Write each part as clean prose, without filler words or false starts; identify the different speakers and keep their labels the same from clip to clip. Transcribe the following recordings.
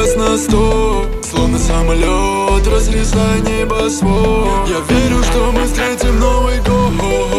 Speaker 1: газ на 100, словно самолет, разрезая небосвод. Я верю, что мы встретим Новый год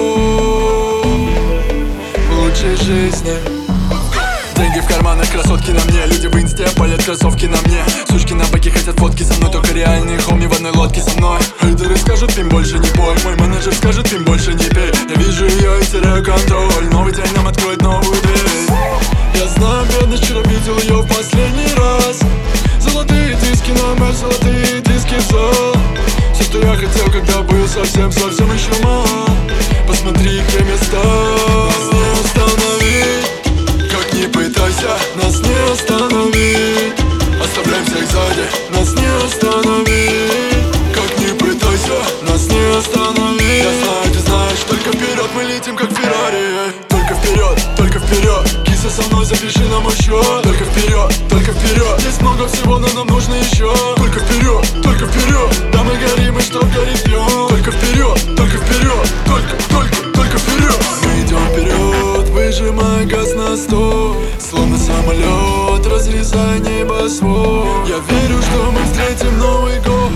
Speaker 1: в лучшей жизни. Деньги в карманах, красотки на мне. Люди в инсте палят кроссовки на мне. Сучки на баке хотят фотки со мной. Только реальные хоми в одной лодке со мной. Хейтеры скажут, им больше не пой. Мой менеджер скажет, им больше не пей. Я вижу ее и теряю контроль. Новый день нам откроет новую дверь. Я знаю бедность, вчера видел ее в последний раз. Золотые диски на мэр, золотые диски в зал. Все, что я хотел, когда был совсем еще мал. Посмотри, кем я стал. Нас не остановить, как ни пытайся, нас не остановить. Оставляем всех сзади, нас не остановить. Как ни пытайся, нас не остановить. Я знаю, ты знаешь, только вперед мы летим, как Феррари. Только вперед, киса со мной, запиши на мой счет. Только вперед, здесь много всего, но нам нужно еще. Только вперед, да мы горим и что горит пьем. Только вперед, только вперед. Мы идем вперед, выжимая газ на 100, словно самолет, разрезая небосвод. Я верю, что мы встретим Новый год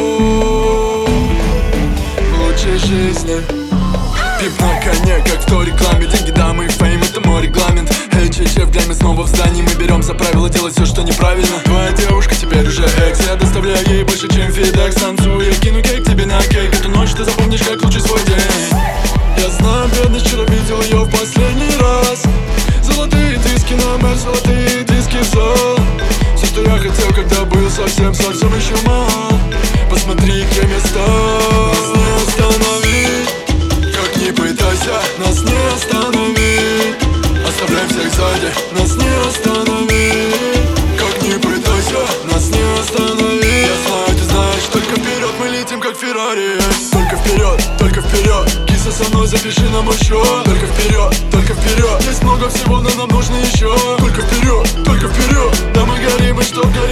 Speaker 1: в лучшей жизни. Пип на коне, как в той рекламе. Деньги, дамы и фейм, это мой регламент. Эй, че в гляме, снова в здании. Мы берем за правило делать все, что неправильно. Твоя девушка теперь уже экс. Я доставляю ей больше, чем фидекс. Танцую, я кину кейк тебе на кейк. Эту ночь ты запомнишь, как лучший свой день. Я знаю бедность, вчера видел ее в последний раз. Золотые диски на мэр, золотые диски в зал. Все, что я хотел, когда был совсем еще мал. Посмотри, кем я стал. Нас не остановить, как ни пытайся, нас не остановить. Оставляем всех сзади, нас не остановить. Как ни пытайся, нас не остановить. Я знаю, ты знаешь, только вперед мы летим, как Феррари. Только вперед, киса со мной, запиши на мой счет. Только вперед, здесь много всего, но нам нужно еще. Только вперед, да мы горим и что горит.